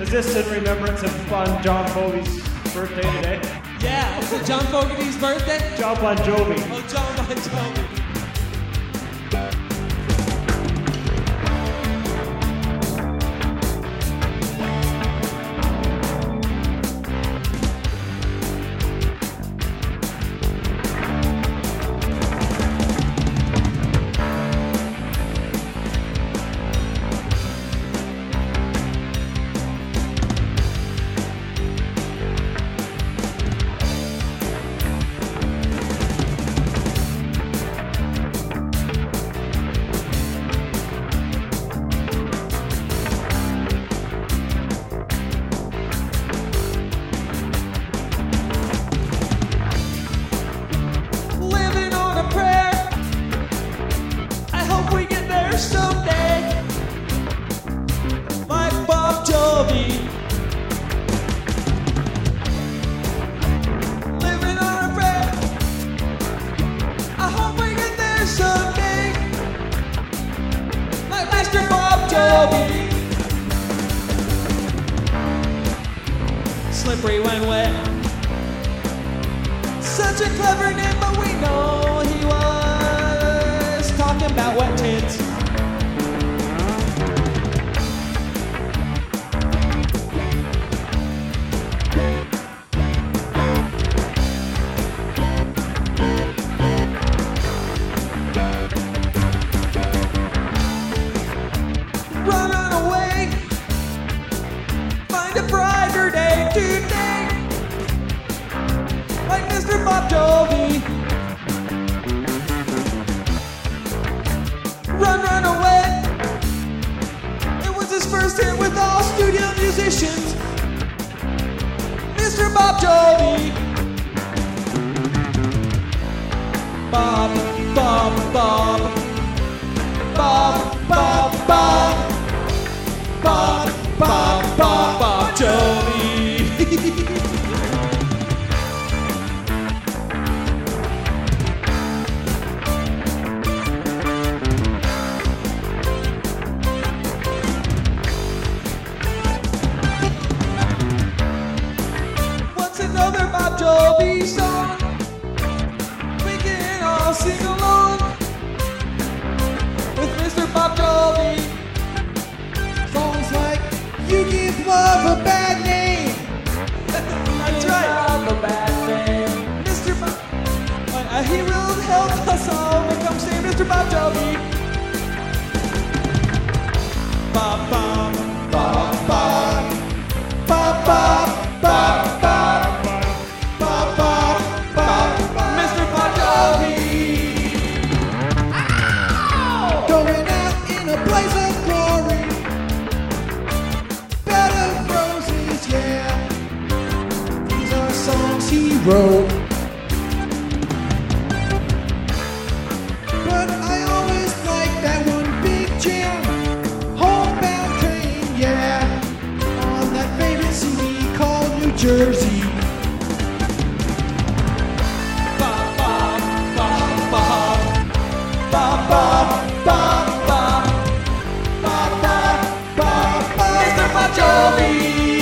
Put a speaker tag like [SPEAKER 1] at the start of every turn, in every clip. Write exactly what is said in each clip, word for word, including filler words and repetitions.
[SPEAKER 1] Is this in remembrance of Bon John Fogerty's birthday today?
[SPEAKER 2] Yeah, is it John Fogerty's birthday?
[SPEAKER 1] John Bon Jovi.
[SPEAKER 2] Oh, John Bon Jovi. Slippery when wet. Such a clever name, but we know he was talking about wet tits. Run on away, find a brighter day today, like Mister Bon Jovi. Run, run away. It was his first hit with all studio musicians, Mister Bon Jovi. Bob, Bob, Bob, Bob, Bob, Bob, Bob, Bob, Bob, Bon Jovi. What's another Bon Jovi song we can all sing along with Mister Bon Jovi? Songs like "You Give Love a Bad Name." That's right. A bad name. Mister Bon, uh, he will help us all when it comes to Mister Bon Jovi. Ba ba ba ba ba ba ba ba ba ba ba. Mister Bon Jovi. Going out in a blaze of glory. Bed of roses, yeah. These are songs he wrote. But I always like that one big jam, Homebound Train, yeah. On that favorite C D called New Jersey. Ba ba ba ba ba ba ba ba ba ba ba ba. Mister Bon Jovi.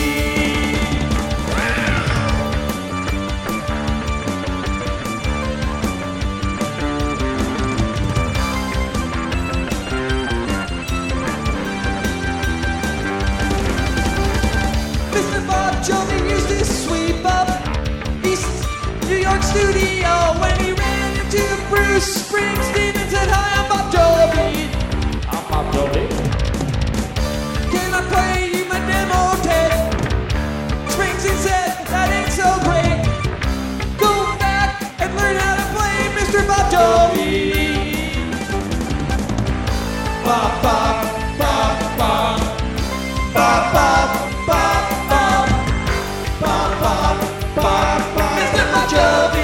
[SPEAKER 2] Mister Bon Jovi used to sweep up East New York studio when he ran into Bruce Springsteen and said, "Hi, I'm Bon Jovi. I'm Bon Jovi. Can I play you my demo tape?" Springsteen said, "That ain't so great. Go back and learn how to play Mister Bon Jovi." Ba ba ba ba ba ba ba ba ba ba ba ba. Mister Bon Jovi.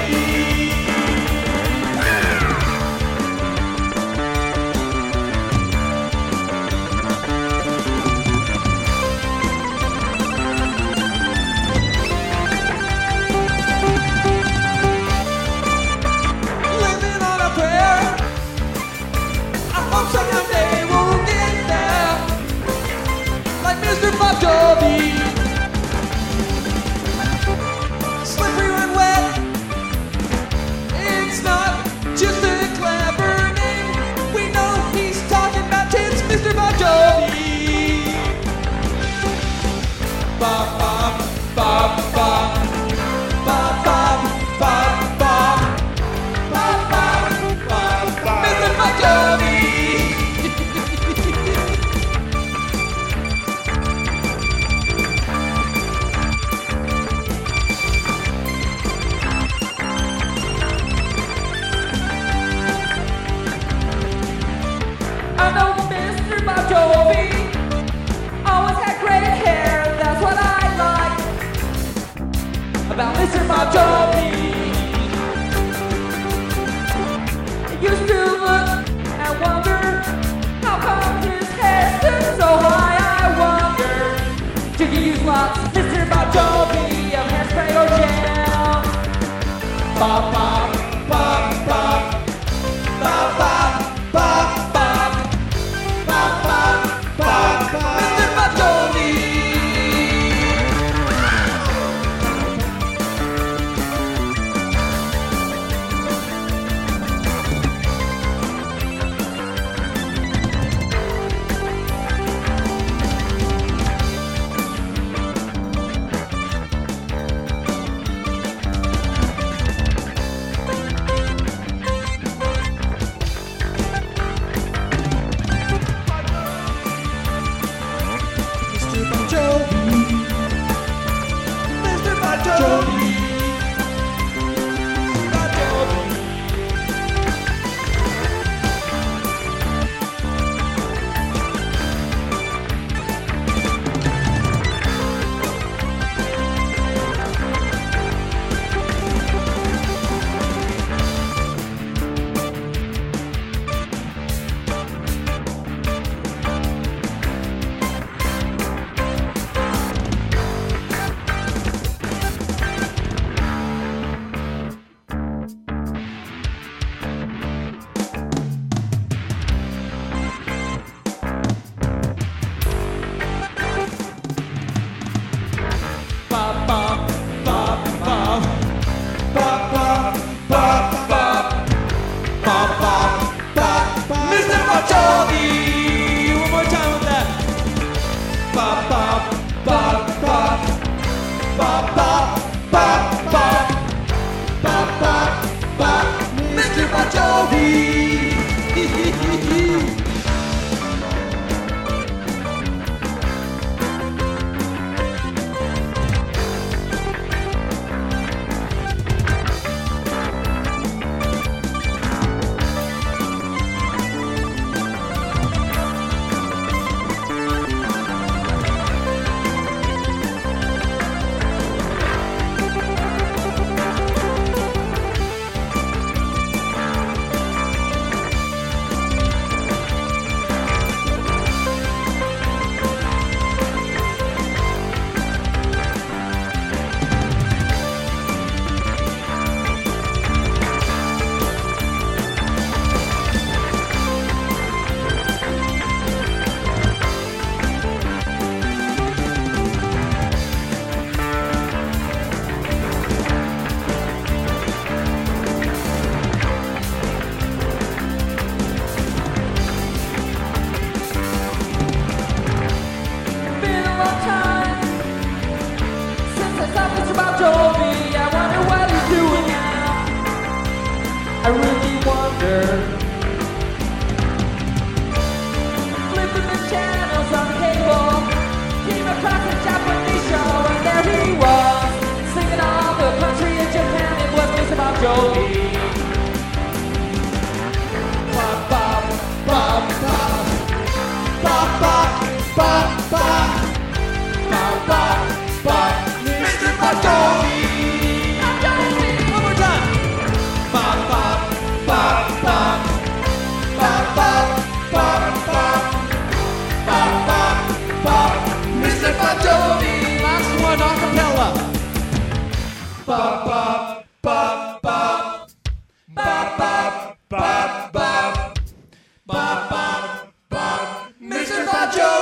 [SPEAKER 2] Bon Jovi. I used to look and wonder how come his hair stood so high. I wonder, did you use lots, Mister Bon Jovi, of hairspray or gel? Bop, bop, bop, bop, bop, bop, bop, bop, bop, bop, bop, Mister Bon Jovi. I really wonder. Flipping the channels on cable, came across a Japanese show, and there he was, singing all the country in Japan. It was Mister Bon Jovi. Bop, bop, bop, bop, bop, bop, bop, bop, bop, bop, bop, Mister Bon Jovi. Bop, bop, bop, bop, bop, bop, bop, bop, bop, bop, bop, Mister Bon Jovi.